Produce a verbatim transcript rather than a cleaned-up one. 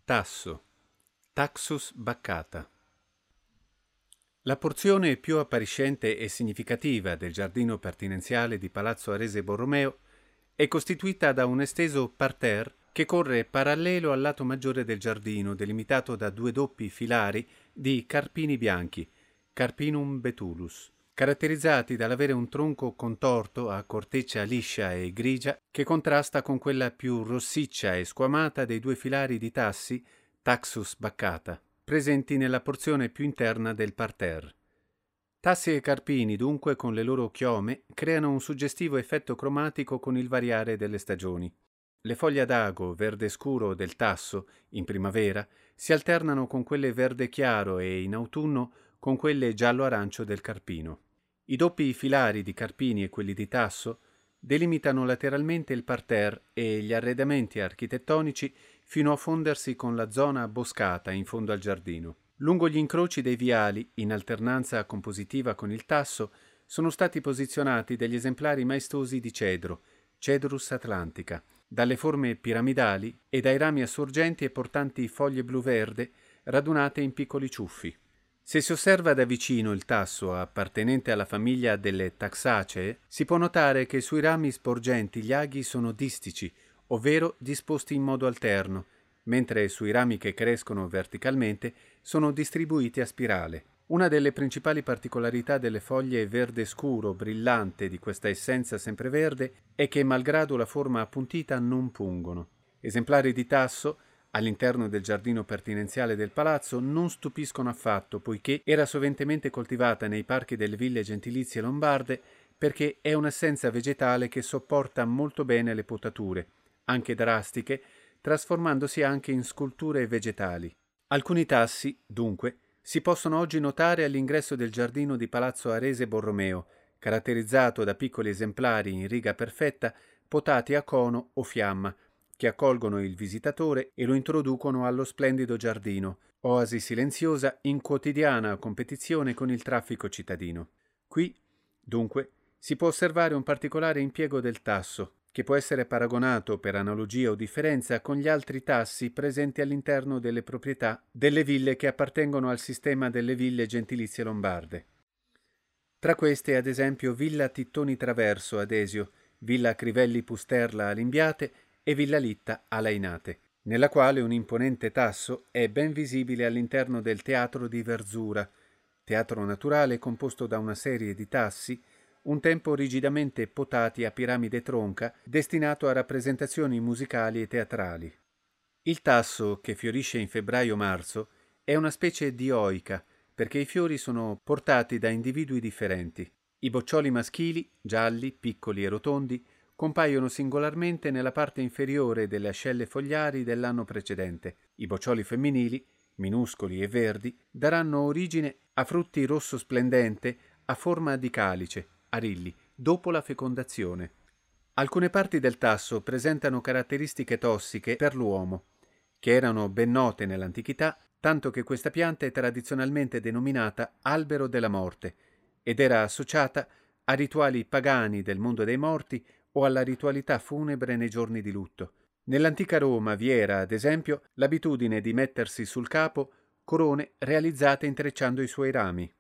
Tasso, Taxus baccata. La porzione più appariscente e significativa del giardino pertinenziale di Palazzo Arese Borromeo è costituita da un esteso parterre che corre parallelo al lato maggiore del giardino, delimitato da due doppi filari di carpini bianchi, Carpinum betulus, caratterizzati dall'avere un tronco contorto a corteccia liscia e grigia che contrasta con quella più rossiccia e squamata dei due filari di tassi, Taxus baccata, presenti nella porzione più interna del parterre. Tassi e carpini, dunque, con le loro chiome, creano un suggestivo effetto cromatico con il variare delle stagioni. Le foglie ad ago verde scuro del tasso, in primavera, si alternano con quelle verde chiaro e, in autunno, con quelle giallo-arancio del carpino. I doppi filari di carpini e quelli di tasso delimitano lateralmente il parterre e gli arredamenti architettonici fino a fondersi con la zona boscata in fondo al giardino. Lungo gli incroci dei viali, in alternanza compositiva con il tasso, sono stati posizionati degli esemplari maestosi di cedro, Cedrus atlantica, dalle forme piramidali e dai rami assorgenti e portanti foglie blu-verde radunate in piccoli ciuffi. Se si osserva da vicino il tasso appartenente alla famiglia delle Taxacee, si può notare che sui rami sporgenti gli aghi sono distici, ovvero disposti in modo alterno, mentre sui rami che crescono verticalmente sono distribuiti a spirale. Una delle principali particolarità delle foglie verde scuro brillante di questa essenza sempreverde è che, malgrado la forma appuntita, non pungono. Esemplari di tasso all'interno del giardino pertinenziale del palazzo non stupiscono affatto, poiché era soventemente coltivata nei parchi delle ville gentilizie lombarde, perché è un'essenza vegetale che sopporta molto bene le potature, anche drastiche, trasformandosi anche in sculture vegetali. Alcuni tassi, dunque, si possono oggi notare all'ingresso del giardino di Palazzo Arese Borromeo, caratterizzato da piccoli esemplari in riga perfetta, potati a cono o fiamma, che accolgono il visitatore e lo introducono allo splendido giardino, oasi silenziosa in quotidiana competizione con il traffico cittadino. Qui, dunque, si può osservare un particolare impiego del tasso, che può essere paragonato per analogia o differenza con gli altri tassi presenti all'interno delle proprietà delle ville che appartengono al sistema delle ville gentilizie lombarde. Tra queste, ad esempio, Villa Tittoni Traverso ad Esio, Villa Crivelli Pusterla a Limbiate e Villa Litta a Lainate, nella quale un imponente tasso è ben visibile all'interno del Teatro di Verzura, teatro naturale composto da una serie di tassi, un tempo rigidamente potati a piramide tronca, destinato a rappresentazioni musicali e teatrali. Il tasso, che fiorisce in febbraio-marzo, è una specie dioica, perché i fiori sono portati da individui differenti. I boccioli maschili, gialli, piccoli e rotondi, compaiono singolarmente nella parte inferiore delle ascelle fogliari dell'anno precedente. I boccioli femminili, minuscoli e verdi, daranno origine a frutti rosso splendente a forma di calice, arilli, dopo la fecondazione. Alcune parti del tasso presentano caratteristiche tossiche per l'uomo, che erano ben note nell'antichità, tanto che questa pianta è tradizionalmente denominata albero della morte ed era associata a rituali pagani del mondo dei morti o alla ritualità funebre nei giorni di lutto. Nell'antica Roma vi era, ad esempio, l'abitudine di mettersi sul capo corone realizzate intrecciando i suoi rami.